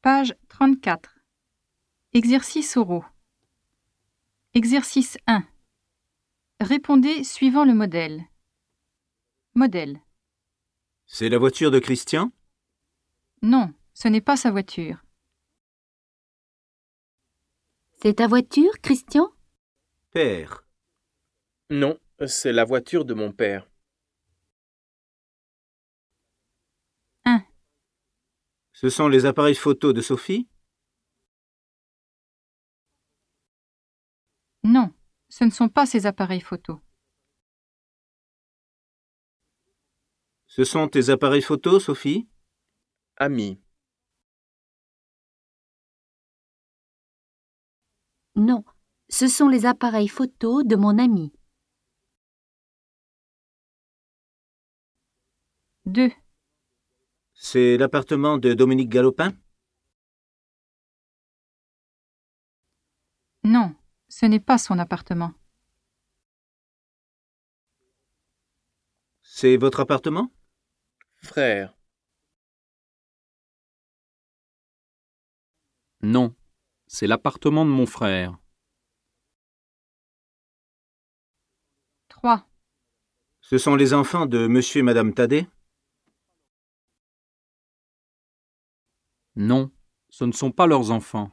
Page 34. Exercice oraux. Exercice 1. Répondez suivant le modèle. Modèle. C'est la voiture de Christian? Non, ce n'est pas sa voiture. C'est ta voiture, Christian? Père. Non, c'est la voiture de mon père. 1. Ce sont les appareils photo de Sophie? Non, ce ne sont pas ses appareils photo. Ce sont tes appareils photo, Sophie? Ami. Non, ce sont les appareils photos de mon ami. 2. C'est l'appartement de Dominique Galopin? Non, ce n'est pas son appartement. C'est votre appartement? Frère. Non, c'est l'appartement de mon frère. 3. Ce sont les enfants de monsieur et madame Thaddée? Non, ce ne sont pas leurs enfants.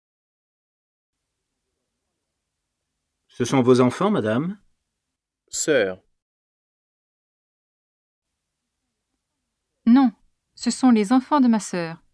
Ce sont vos enfants, madame? Sœur. Non, ce sont les enfants de ma sœur.